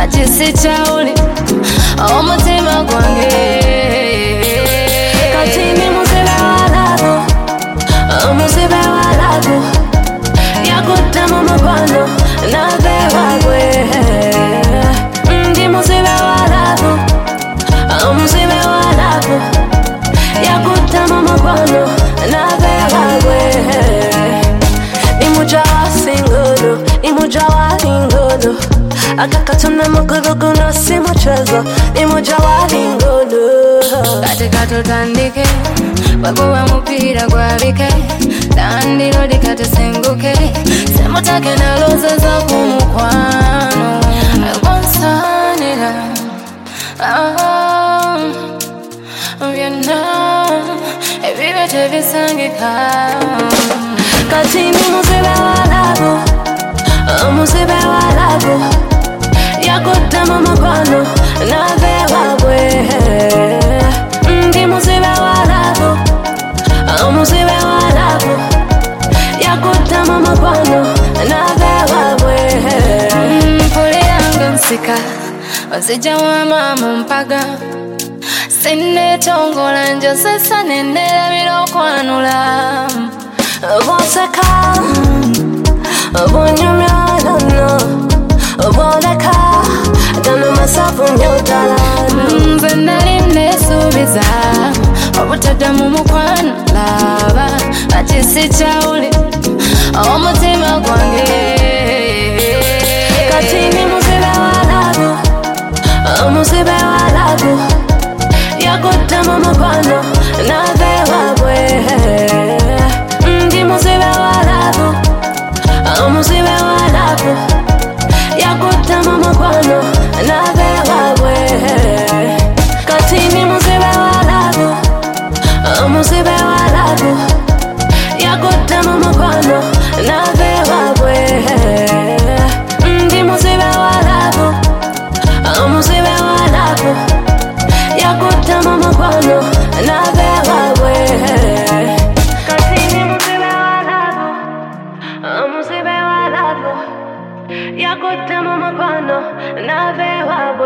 achisichauli omutima gwange kati ndi muzibe walako omuzibe walako yakutte mu mukwano nave wagwe ndi muzibe walako omuzibe walako yakutte mu mukwano nave wagwe nimujawa singono nimujawa lingono akakatuna muguru guno si muchezo nimujawa lingono katika tutandike wakuwa mupira gwabike tandiro dikatusenguke semutake naloza kumukwano wansanira vyana ebibe tebisangika kati ni muzibe walako omuzibe walako yakutte mu mukwano nave wagwe ndi muzibe walako omuzibe walako yakutte mu mukwano nave wagwe mpuliranga nsika ozija wama mu mpaga sinnetongola njosesa nennerabira okwanula boseka bunyumya nono boleka gano masafu nyotala nze nali nesuubiza obutadda mu mukwano laba akisikyawuli omutima gwange kati ni muzibe walako omuzibe walako yakutte mu mukwano nave wagwe ndi muzibe walako omuzibe walako yakutte mu mukwano nave wagwe kati ni muzibe walako omuzibe walako yakutte mu mukwano nave wagwe ndi muzibe walako omuzibe walako yakutte mu mukwano nave wagwe kati ni muzibe walako omuzibe walako yakutte mu mukwano nave wagwe